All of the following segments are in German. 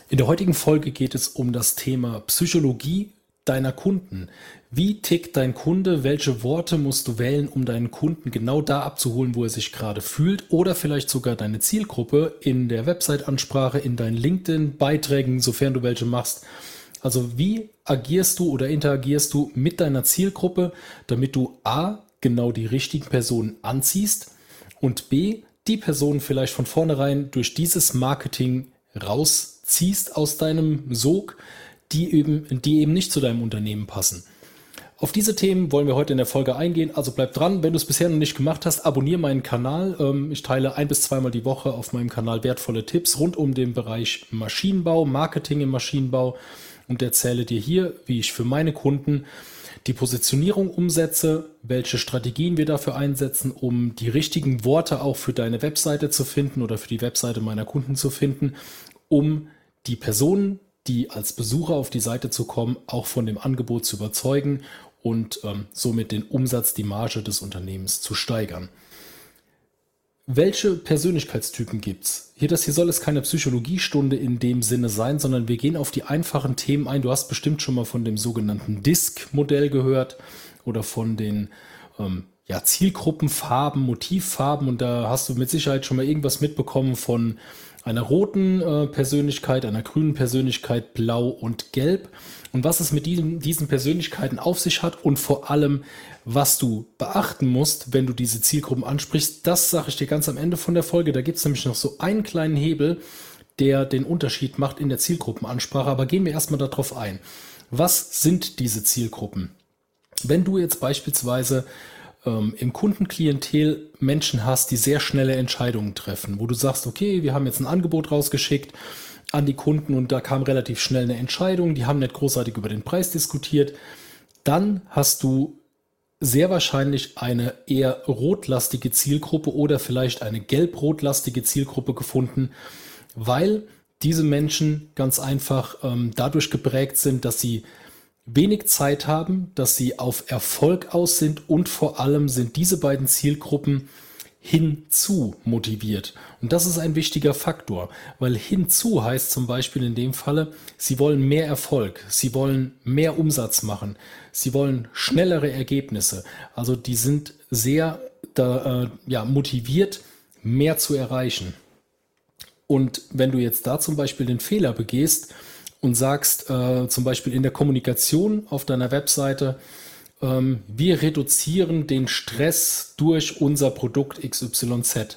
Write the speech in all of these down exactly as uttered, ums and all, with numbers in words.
In der heutigen Folge geht es um das Thema Psychologie deiner Kunden. Wie tickt dein Kunde? Welche Worte musst du wählen, um deinen Kunden genau da abzuholen, wo er sich gerade fühlt? Oder vielleicht sogar deine Zielgruppe in der Website-Ansprache, in deinen LinkedIn-Beiträgen, sofern du welche machst. Also wie agierst du oder interagierst du mit deiner Zielgruppe, damit du A, genau die richtigen Personen anziehst und B, die Personen vielleicht von vornherein durch dieses Marketing rausziehst aus deinem Sog, die eben, die eben nicht zu deinem Unternehmen passen. Auf diese Themen wollen wir heute in der Folge eingehen, also bleib dran. Wenn du es bisher noch nicht gemacht hast, abonniere meinen Kanal. Ich teile ein- bis zweimal die Woche auf meinem Kanal wertvolle Tipps rund um den Bereich Maschinenbau, Marketing im Maschinenbau und erzähle dir hier, wie ich für meine Kunden die Positionierung umsetze, welche Strategien wir dafür einsetzen, um die richtigen Worte auch für deine Webseite zu finden oder für die Webseite meiner Kunden zu finden, um die Personen, die als Besucher auf die Seite zu kommen, auch von dem Angebot zu überzeugen und ähm, somit den Umsatz, die Marge des Unternehmens zu steigern. Welche Persönlichkeitstypen gibt's? Hier, das hier soll es keine Psychologiestunde in dem Sinne sein, sondern wir gehen auf die einfachen Themen ein. Du hast bestimmt schon mal von dem sogenannten D I S C-Modell gehört oder von den ähm, ja, Zielgruppenfarben, Motivfarben, und da hast du mit Sicherheit schon mal irgendwas mitbekommen von einer roten äh, Persönlichkeit, einer grünen Persönlichkeit, blau und gelb. Und was es mit diesen, diesen Persönlichkeiten auf sich hat und vor allem, was du beachten musst, wenn du diese Zielgruppen ansprichst, das sage ich dir ganz am Ende von der Folge. Da gibt es nämlich noch so einen kleinen Hebel, der den Unterschied macht in der Zielgruppenansprache. Aber gehen wir erstmal darauf ein. Was sind diese Zielgruppen? Wenn du jetzt beispielsweise ähm, im Kundenklientel Menschen hast, die sehr schnelle Entscheidungen treffen, wo du sagst, okay, wir haben jetzt ein Angebot rausgeschickt an die Kunden und da kam relativ schnell eine Entscheidung, die haben nicht großartig über den Preis diskutiert, dann hast du sehr wahrscheinlich eine eher rotlastige Zielgruppe oder vielleicht eine gelb-rotlastige Zielgruppe gefunden, weil diese Menschen ganz einfach ähm, dadurch geprägt sind, dass sie wenig Zeit haben, dass sie auf Erfolg aus sind und vor allem sind diese beiden Zielgruppen hinzu motiviert. Und das ist ein wichtiger Faktor, weil hinzu heißt zum Beispiel in dem Falle, sie wollen mehr Erfolg, sie wollen mehr Umsatz machen, sie wollen schnellere Ergebnisse. Also die sind sehr da, äh, ja, motiviert, mehr zu erreichen. Und wenn du jetzt da zum Beispiel den Fehler begehst und sagst, äh, zum Beispiel in der Kommunikation auf deiner Webseite, wir reduzieren den Stress durch unser Produkt X Y Z.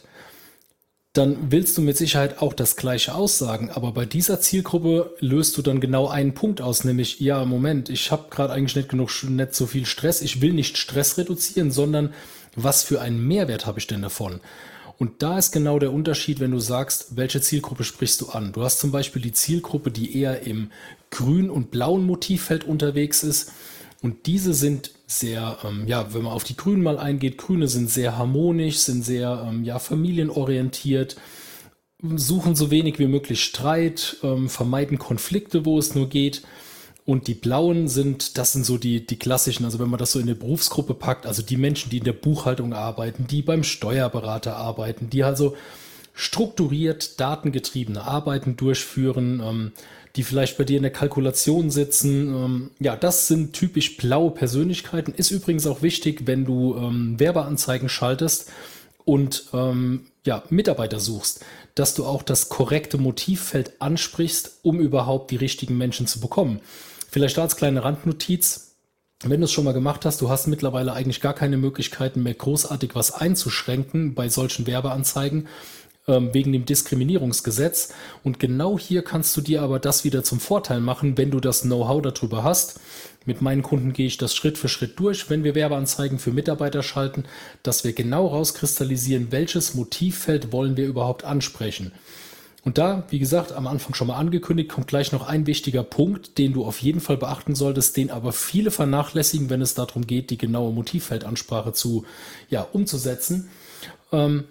Dann willst du mit Sicherheit auch das Gleiche aussagen, aber bei dieser Zielgruppe löst du dann genau einen Punkt aus, nämlich, ja, Moment, ich habe gerade eigentlich nicht genug, nicht so viel Stress, ich will nicht Stress reduzieren, sondern was für einen Mehrwert habe ich denn davon? Und da ist genau der Unterschied, wenn du sagst, welche Zielgruppe sprichst du an. Du hast zum Beispiel die Zielgruppe, die eher im grün- und blauen Motivfeld unterwegs ist. Und diese sind sehr, ähm, ja, wenn man auf die Grünen mal eingeht, Grüne sind sehr harmonisch, sind sehr, ähm, ja, familienorientiert, suchen so wenig wie möglich Streit, ähm, vermeiden Konflikte, wo es nur geht. Und die Blauen sind, das sind so die, die klassischen, also wenn man das so in eine Berufsgruppe packt, also die Menschen, die in der Buchhaltung arbeiten, die beim Steuerberater arbeiten, die also strukturiert datengetriebene Arbeiten durchführen, ähm, die vielleicht bei dir in der Kalkulation sitzen. Ähm, ja, das sind typisch blaue Persönlichkeiten. Ist übrigens auch wichtig, wenn du ähm, Werbeanzeigen schaltest und ähm, ja, Mitarbeiter suchst, dass du auch das korrekte Motivfeld ansprichst, um überhaupt die richtigen Menschen zu bekommen. Vielleicht da als kleine Randnotiz. Wenn du es schon mal gemacht hast, du hast mittlerweile eigentlich gar keine Möglichkeiten mehr großartig was einzuschränken bei solchen Werbeanzeigen, wegen dem Diskriminierungsgesetz. Und genau hier kannst du dir aber das wieder zum Vorteil machen, wenn du das Know-how darüber hast. Mit meinen Kunden gehe ich das Schritt für Schritt durch, wenn wir Werbeanzeigen für Mitarbeiter schalten, dass wir genau rauskristallisieren, welches Motivfeld wollen wir überhaupt ansprechen. Und da, wie gesagt, am Anfang schon mal angekündigt, kommt gleich noch ein wichtiger Punkt, den du auf jeden Fall beachten solltest, den aber viele vernachlässigen, wenn es darum geht, die genaue Motivfeldansprache zu, ja, umzusetzen. Ähm,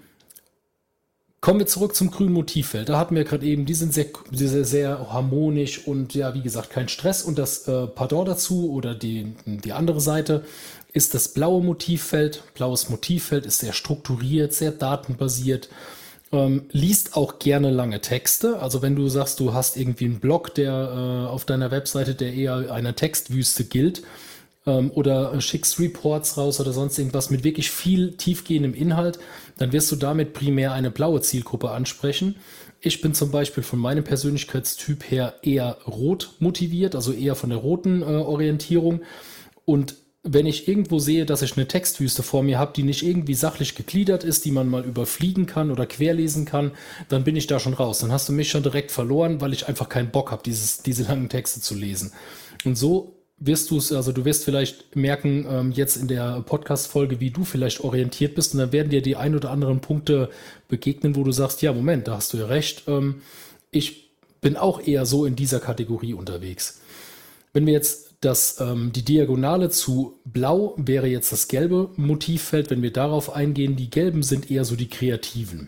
Kommen wir zurück zum grünen Motivfeld. Da hatten wir gerade eben, die sind sehr, sehr, sehr harmonisch und ja, wie gesagt, kein Stress. Und das äh, Pardon dazu oder die, die andere Seite ist das blaue Motivfeld. Blaues Motivfeld ist sehr strukturiert, sehr datenbasiert, Ähm, liest auch gerne lange Texte. Also wenn du sagst, du hast irgendwie einen Blog, der äh, auf deiner Webseite, der eher einer Textwüste gilt, ähm, oder schickst Reports raus oder sonst irgendwas mit wirklich viel tiefgehendem Inhalt, dann wirst du damit primär eine blaue Zielgruppe ansprechen. Ich bin zum Beispiel von meinem Persönlichkeitstyp her eher rot motiviert, also eher von der roten äh, Orientierung. Und wenn ich irgendwo sehe, dass ich eine Textwüste vor mir habe, die nicht irgendwie sachlich gegliedert ist, die man mal überfliegen kann oder querlesen kann, dann bin ich da schon raus. Dann hast du mich schon direkt verloren, weil ich einfach keinen Bock habe, dieses, diese langen Texte zu lesen. Und so wirst du es, also du wirst vielleicht merken, ähm, jetzt in der Podcast-Folge, wie du vielleicht orientiert bist, und dann werden dir die ein oder anderen Punkte begegnen, wo du sagst, ja, Moment, da hast du ja recht, ähm, ich bin auch eher so in dieser Kategorie unterwegs. Wenn wir jetzt das, ähm, die Diagonale zu blau wäre jetzt das gelbe Motivfeld. Wenn wir darauf eingehen, die gelben sind eher so die Kreativen.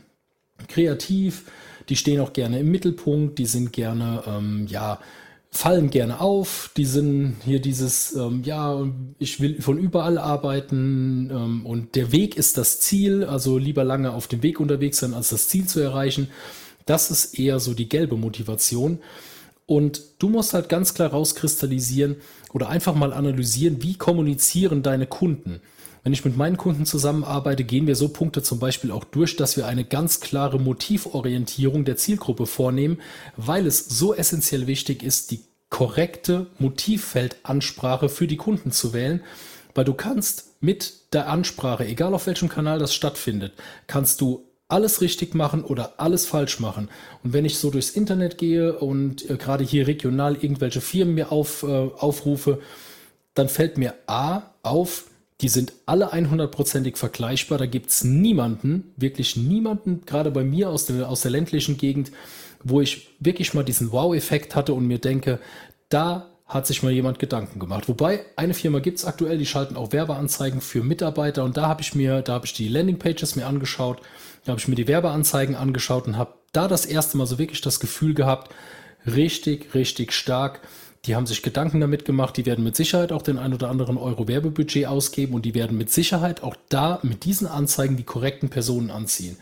Kreativ, die stehen auch gerne im Mittelpunkt, die sind gerne, ähm, ja, fallen gerne auf, die sind hier dieses, ähm, ja, ich will von überall arbeiten ähm, und der Weg ist das Ziel, also lieber lange auf dem Weg unterwegs sein, als das Ziel zu erreichen. Das ist eher so die gelbe Motivation. Und du musst halt ganz klar rauskristallisieren oder einfach mal analysieren, wie kommunizieren deine Kunden. Wenn ich mit meinen Kunden zusammenarbeite, gehen wir so Punkte zum Beispiel auch durch, dass wir eine ganz klare Motivorientierung der Zielgruppe vornehmen, weil es so essentiell wichtig ist, die korrekte Motivfeldansprache für die Kunden zu wählen, weil du kannst mit der Ansprache, egal auf welchem Kanal das stattfindet, kannst du alles richtig machen oder alles falsch machen. Und wenn ich so durchs Internet gehe und äh, gerade hier regional irgendwelche Firmen mir auf, äh, aufrufe, dann fällt mir A auf, die sind alle hundertprozentig vergleichbar. Da gibt es niemanden, wirklich niemanden, gerade bei mir aus der, aus der ländlichen Gegend, wo ich wirklich mal diesen Wow-Effekt hatte und mir denke, da hat sich mal jemand Gedanken gemacht. Wobei, eine Firma gibt es aktuell, die schalten auch Werbeanzeigen für Mitarbeiter und da habe ich mir, da habe ich die Landingpages mir angeschaut, da habe ich mir die Werbeanzeigen angeschaut und habe da das erste Mal so wirklich das Gefühl gehabt, richtig, richtig stark. Die haben sich Gedanken damit gemacht, die werden mit Sicherheit auch den ein oder anderen Euro Werbebudget ausgeben und die werden mit Sicherheit auch da mit diesen Anzeigen die korrekten Personen anziehen.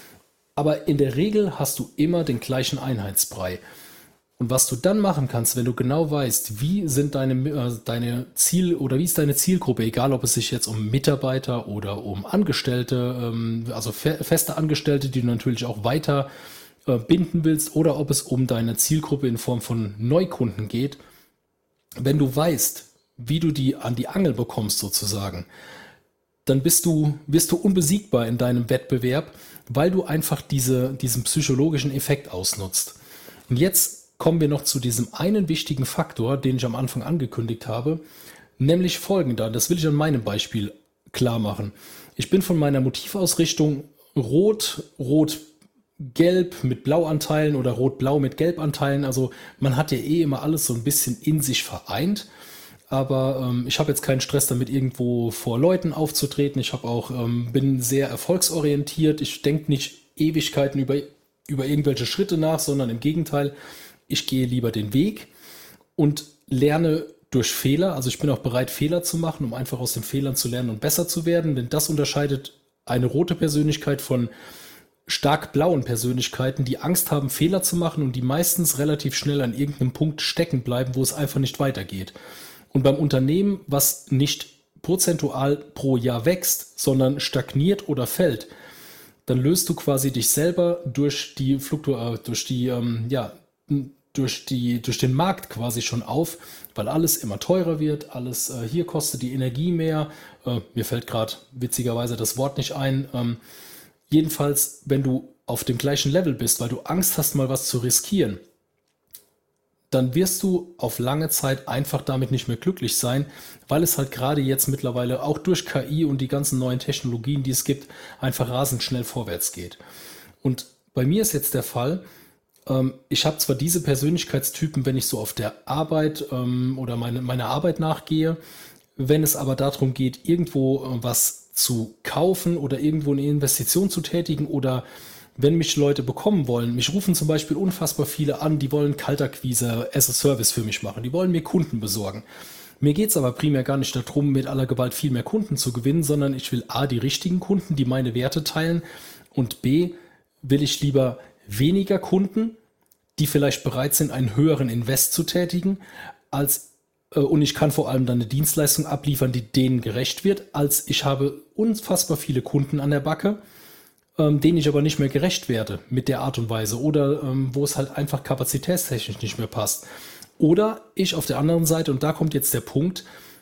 Aber in der Regel hast du immer den gleichen Einheitsbrei. Und was du dann machen kannst, wenn du genau weißt, wie sind deine, äh, deine Ziel oder wie ist deine Zielgruppe, egal ob es sich jetzt um Mitarbeiter oder um Angestellte, ähm, also fe feste Angestellte, die du natürlich auch weiter äh, binden willst, oder ob es um deine Zielgruppe in Form von Neukunden geht. Wenn du weißt, wie du die an die Angel bekommst sozusagen, dann bist du, wirst du unbesiegbar in deinem Wettbewerb, weil du einfach diese, diesen psychologischen Effekt ausnutzt. Und jetzt kommen wir noch zu diesem einen wichtigen Faktor, den ich am Anfang angekündigt habe, nämlich folgender. Das will ich an meinem Beispiel klar machen. Ich bin von meiner Motivausrichtung rot, rot-gelb mit Blauanteilen oder rot-blau mit Gelbanteilen. Also man hat ja eh immer alles so ein bisschen in sich vereint. Aber ähm, ich habe jetzt keinen Stress damit, irgendwo vor Leuten aufzutreten. Ich habe auch, ähm, bin sehr erfolgsorientiert. Ich denke nicht Ewigkeiten über, über irgendwelche Schritte nach, sondern im Gegenteil, ich gehe lieber den Weg und lerne durch Fehler. Also ich bin auch bereit, Fehler zu machen, um einfach aus den Fehlern zu lernen und besser zu werden. Denn das unterscheidet eine rote Persönlichkeit von stark blauen Persönlichkeiten, die Angst haben, Fehler zu machen und die meistens relativ schnell an irgendeinem Punkt stecken bleiben, wo es einfach nicht weitergeht. Und beim Unternehmen, was nicht prozentual pro Jahr wächst, sondern stagniert oder fällt, dann löst du quasi dich selber durch die Fluktu- durch die, ähm, ja, durch die, durch den Markt quasi schon auf, weil alles immer teurer wird, alles äh, hier kostet die Energie mehr. Äh, mir fällt gerade witzigerweise das Wort nicht ein. Ähm, jedenfalls, wenn du auf dem gleichen Level bist, weil du Angst hast, mal was zu riskieren, dann wirst du auf lange Zeit einfach damit nicht mehr glücklich sein, weil es halt gerade jetzt mittlerweile auch durch K I und die ganzen neuen Technologien, die es gibt, einfach rasend schnell vorwärts geht. Und bei mir ist jetzt der Fall, ähm, ich habe zwar diese Persönlichkeitstypen, wenn ich so auf der Arbeit ähm, oder meine, meiner Arbeit nachgehe, wenn es aber darum geht, irgendwo äh, was zu kaufen oder irgendwo eine Investition zu tätigen oder wenn mich Leute bekommen wollen, mich rufen zum Beispiel unfassbar viele an, die wollen Kaltakquise as a Service für mich machen, die wollen mir Kunden besorgen. Mir geht es aber primär gar nicht darum, mit aller Gewalt viel mehr Kunden zu gewinnen, sondern ich will A, die richtigen Kunden, die meine Werte teilen und B, will ich lieber weniger Kunden, die vielleicht bereit sind, einen höheren Invest zu tätigen, als äh, und ich kann vor allem dann eine Dienstleistung abliefern, die denen gerecht wird, als ich habe unfassbar viele Kunden an der Backe, ähm, denen ich aber nicht mehr gerecht werde mit der Art und Weise oder ähm, wo es halt einfach kapazitätstechnisch nicht mehr passt. Oder ich auf der anderen Seite, und da kommt jetzt der Punkt,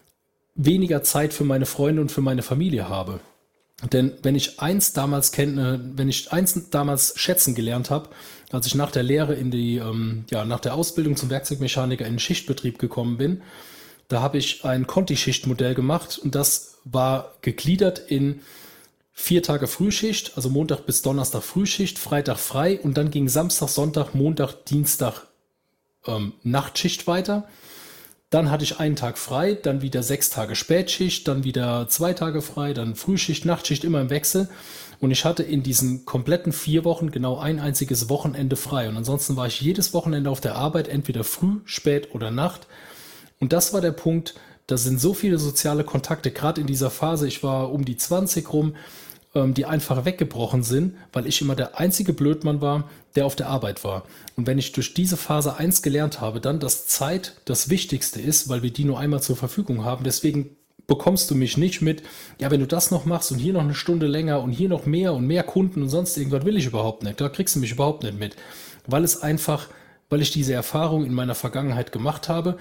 weniger Zeit für meine Freunde und für meine Familie habe. Denn wenn ich eins damals kenne, wenn ich eins damals schätzen gelernt habe, als ich nach der Lehre in die, ähm, ja, nach der Ausbildung zum Werkzeugmechaniker in den Schichtbetrieb gekommen bin, da habe ich ein Conti-Schichtmodell gemacht und das war gegliedert in vier Tage Frühschicht, also Montag bis Donnerstag Frühschicht, Freitag frei und dann ging Samstag, Sonntag, Montag, Dienstag ähm, Nachtschicht weiter. Dann hatte ich einen Tag frei, dann wieder sechs Tage Spätschicht, dann wieder zwei Tage frei, dann Frühschicht, Nachtschicht, immer im Wechsel. Und ich hatte in diesen kompletten vier Wochen genau ein einziges Wochenende frei. Und ansonsten war ich jedes Wochenende auf der Arbeit, entweder früh, spät oder Nacht. Und das war der Punkt, da sind so viele soziale Kontakte, gerade in dieser Phase, ich war um die zwanzig rum, die einfach weggebrochen sind, weil ich immer der einzige Blödmann war, der auf der Arbeit war. Und wenn ich durch diese Phase eins gelernt habe, dann, dass Zeit das Wichtigste ist, weil wir die nur einmal zur Verfügung haben, deswegen bekommst du mich nicht mit, ja, wenn du das noch machst und hier noch eine Stunde länger und hier noch mehr und mehr Kunden und sonst irgendwas will ich überhaupt nicht, da kriegst du mich überhaupt nicht mit, weil es einfach, weil ich diese Erfahrung in meiner Vergangenheit gemacht habe,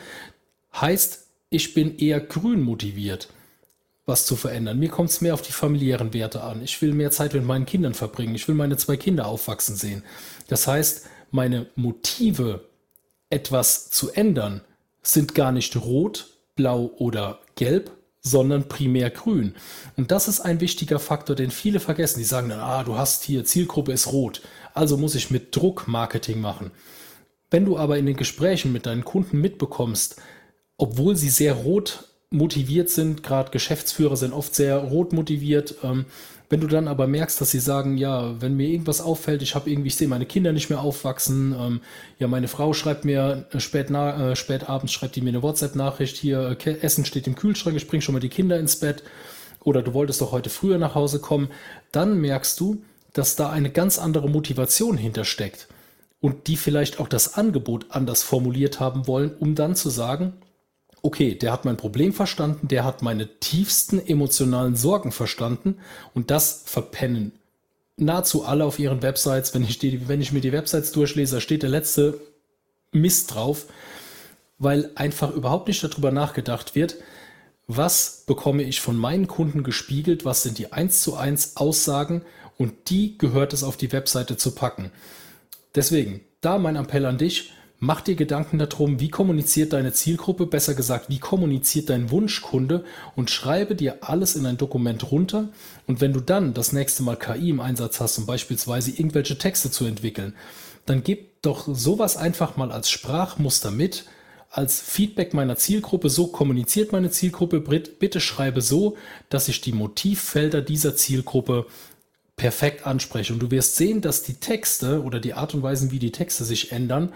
heißt, ich bin eher grün motiviert, was zu verändern. Mir kommt es mehr auf die familiären Werte an. Ich will mehr Zeit mit meinen Kindern verbringen. Ich will meine zwei Kinder aufwachsen sehen. Das heißt, meine Motive, etwas zu ändern, sind gar nicht rot, blau oder gelb, sondern primär grün. Und das ist ein wichtiger Faktor, den viele vergessen. Die sagen dann, ah, du hast hier, Zielgruppe ist rot, also muss ich mit Druck Marketing machen. Wenn du aber in den Gesprächen mit deinen Kunden mitbekommst, obwohl sie sehr rot motiviert sind, gerade Geschäftsführer sind oft sehr rot motiviert. Ähm, wenn du dann aber merkst, dass sie sagen, ja, wenn mir irgendwas auffällt, ich habe irgendwie, ich sehe meine Kinder nicht mehr aufwachsen, ähm, ja, meine Frau schreibt mir äh, spät, na, äh, spät abends, schreibt die mir eine WhatsApp-Nachricht, hier, äh, Essen steht im Kühlschrank, ich bringe schon mal die Kinder ins Bett oder du wolltest doch heute früher nach Hause kommen, dann merkst du, dass da eine ganz andere Motivation hintersteckt und die vielleicht auch das Angebot anders formuliert haben wollen, um dann zu sagen, okay, der hat mein Problem verstanden, der hat meine tiefsten emotionalen Sorgen verstanden und das verpennen nahezu alle auf ihren Websites. Wenn ich, die, wenn ich mir die Websites durchlese, da steht der letzte Mist drauf, weil einfach überhaupt nicht darüber nachgedacht wird, was bekomme ich von meinen Kunden gespiegelt, was sind die eins zu eins Aussagen und die gehört es auf die Webseite zu packen. Deswegen, da mein Appell an dich, mach dir Gedanken darum, wie kommuniziert deine Zielgruppe, besser gesagt, wie kommuniziert dein Wunschkunde und schreibe dir alles in ein Dokument runter und wenn du dann das nächste Mal K I im Einsatz hast, um beispielsweise irgendwelche Texte zu entwickeln, dann gib doch sowas einfach mal als Sprachmuster mit, als Feedback meiner Zielgruppe, so kommuniziert meine Zielgruppe, bitte schreibe so, dass ich die Motivfelder dieser Zielgruppe perfekt anspreche und du wirst sehen, dass die Texte oder die Art und Weise, wie die Texte sich ändern,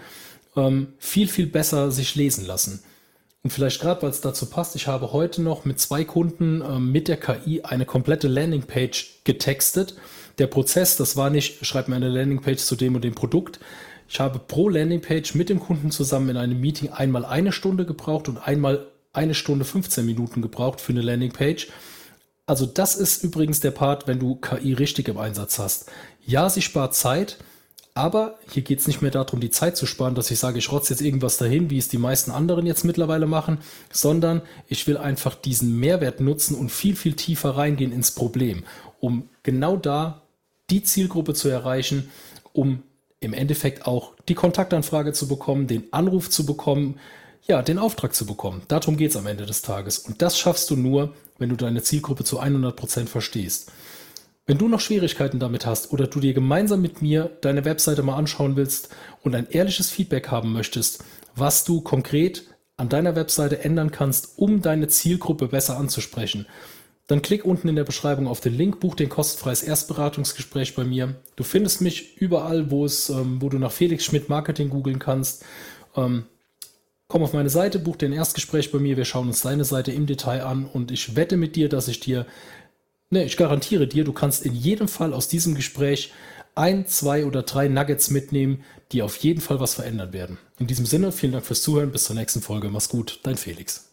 viel, viel besser sich lesen lassen. Und vielleicht gerade, weil es dazu passt, ich habe heute noch mit zwei Kunden ähm, mit der K I eine komplette Landingpage getextet. Der Prozess, das war nicht, schreib mir eine Landingpage zu dem und dem Produkt. Ich habe pro Landingpage mit dem Kunden zusammen in einem Meeting einmal eine Stunde gebraucht und einmal eine Stunde fünfzehn Minuten gebraucht für eine Landingpage. Also das ist übrigens der Part, wenn du K I richtig im Einsatz hast. Ja, sie spart Zeit, aber hier geht es nicht mehr darum, die Zeit zu sparen, dass ich sage, ich rotze jetzt irgendwas dahin, wie es die meisten anderen jetzt mittlerweile machen, sondern ich will einfach diesen Mehrwert nutzen und viel, viel tiefer reingehen ins Problem, um genau da die Zielgruppe zu erreichen, um im Endeffekt auch die Kontaktanfrage zu bekommen, den Anruf zu bekommen, ja, den Auftrag zu bekommen. Darum geht es am Ende des Tages. Und das schaffst du nur, wenn du deine Zielgruppe zu hundert Prozent verstehst. Wenn du noch Schwierigkeiten damit hast oder du dir gemeinsam mit mir deine Webseite mal anschauen willst und ein ehrliches Feedback haben möchtest, was du konkret an deiner Webseite ändern kannst, um deine Zielgruppe besser anzusprechen, dann klick unten in der Beschreibung auf den Link, buch den kostenfreies Erstberatungsgespräch bei mir. Du findest mich überall, wo, es, wo du nach Felix Schmidt Marketing googeln kannst. Ähm, komm auf meine Seite, buch den Erstgespräch bei mir, wir schauen uns deine Seite im Detail an und ich wette mit dir, dass ich dir Ne, ich garantiere dir, du kannst in jedem Fall aus diesem Gespräch ein, zwei oder drei Nuggets mitnehmen, die auf jeden Fall was verändern werden. In diesem Sinne, vielen Dank fürs Zuhören, bis zur nächsten Folge. Mach's gut, dein Felix.